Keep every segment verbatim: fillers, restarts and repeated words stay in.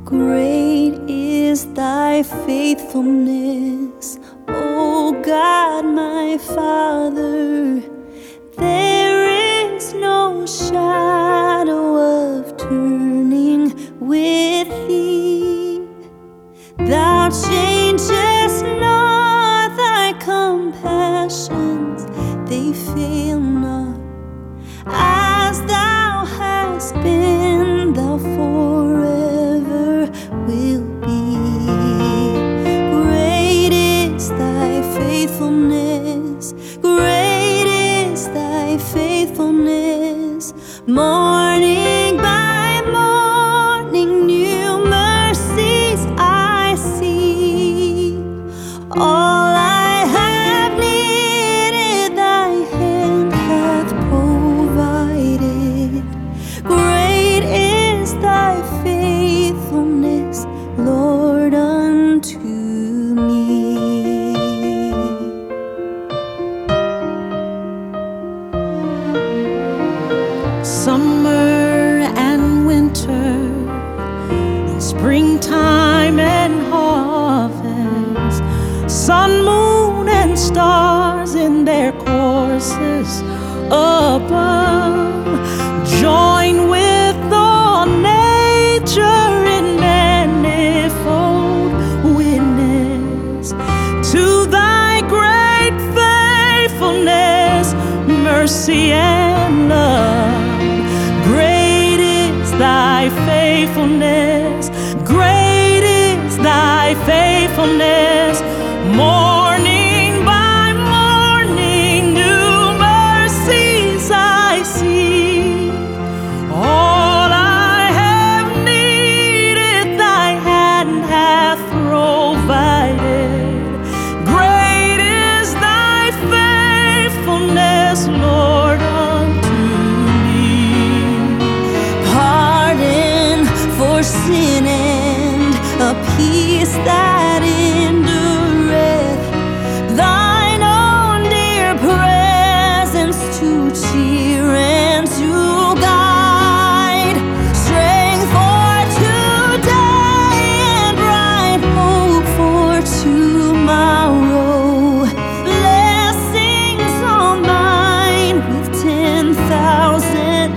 Great is thy faithfulness, O God my Father. There is no shadow of turning with thee. Thou changest not, thy compassions, they fail not. As thou hast been, thou forever will be. Great is thy faithfulness, great is thy faithfulness. Morning by morning, new mercies I see. All I have needed, thy hand hath provided. Great is thy faithfulness, Lord, unto me. Summer and winter, springtime and harvest, sun, moon, and stars in their courses above, join with all nature in manifold witness to thy great faithfulness, mercy, and love. Great is thy faithfulness, great is thy faithfulness. Morning by morning, new mercies I see. All I have needed, thy hand hath provided. Great is thy faithfulness, Lord, unto me. Pardon for sin and a peace that endureth, thine own dear presence to cheer and to guide, strength for today and bright hope for tomorrow. Blessings all mine with ten thousand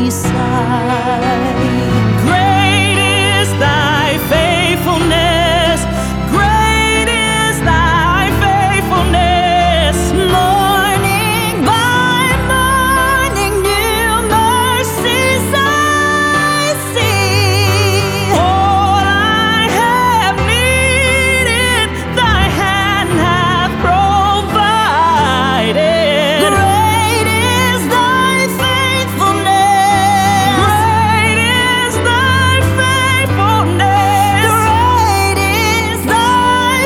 beside. Great is thy faithfulness, great is thy faithfulness. Morning by morning, new mercies I see. All I have needed, thy hand hath provided. Great is thy faithfulness, Great is thy faithfulness. great is thy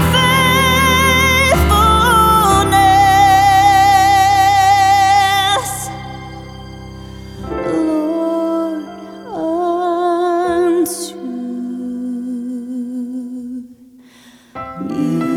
faithfulness, Lord, unto me.